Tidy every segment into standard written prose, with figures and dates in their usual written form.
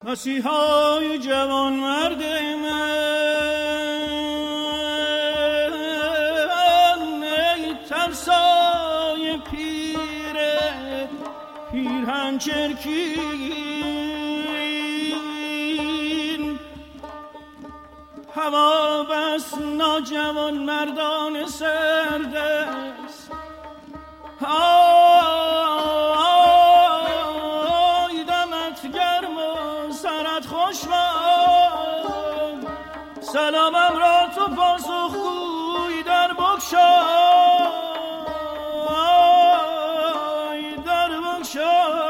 مسیحای جوان مرد من، ای ترسای پیرهن چرکین، هوا بس ناجوان مردان سرد است. آی دمت گرم و سرت خوش باد، سلامم را تو پاسخگوی در بگشای، در بگشای.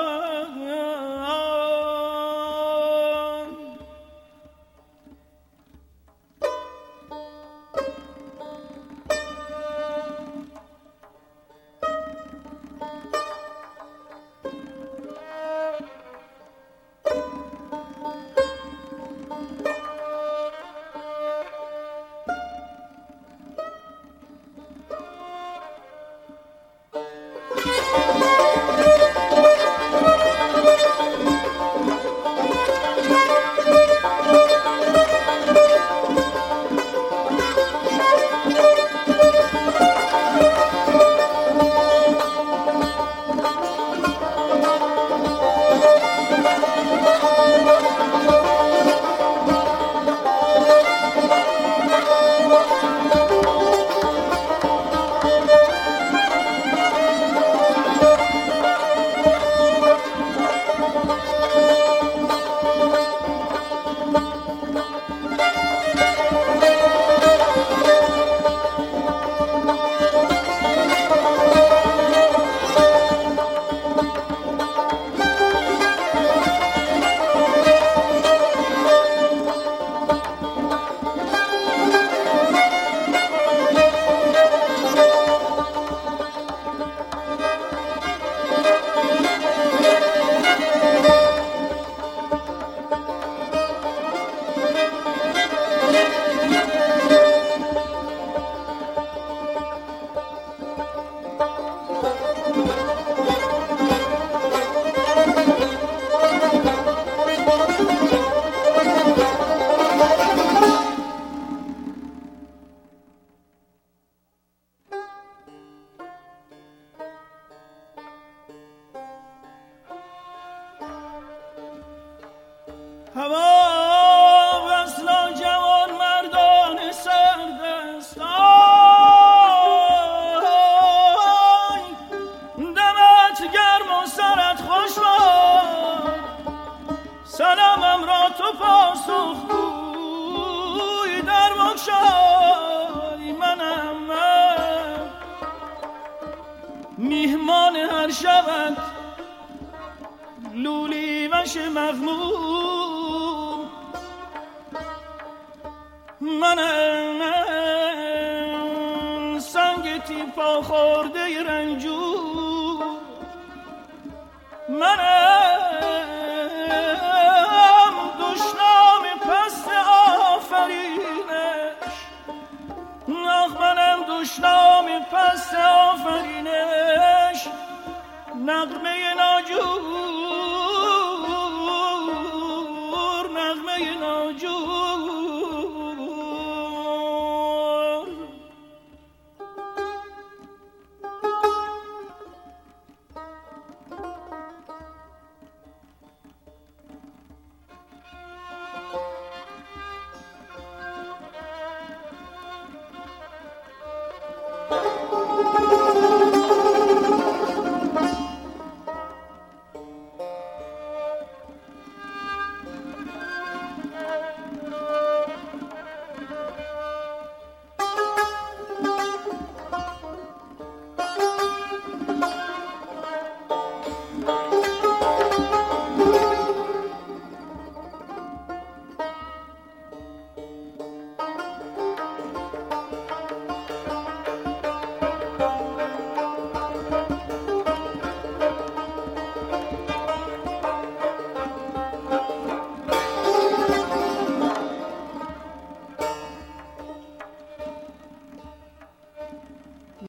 هوا بس ناجوان مردان سرد است. آی دمت گرم و سرت خوش باد، سلامم را تو پاسخگوی در بگشای. منم میهمان هر شبت لولی وش مغموم، منم سنگ تیپا خورده رنجور، منم دشنام پست آفرینش، منم دشنام پست آفرینش، نغمه ناجور، نغمه ناجور.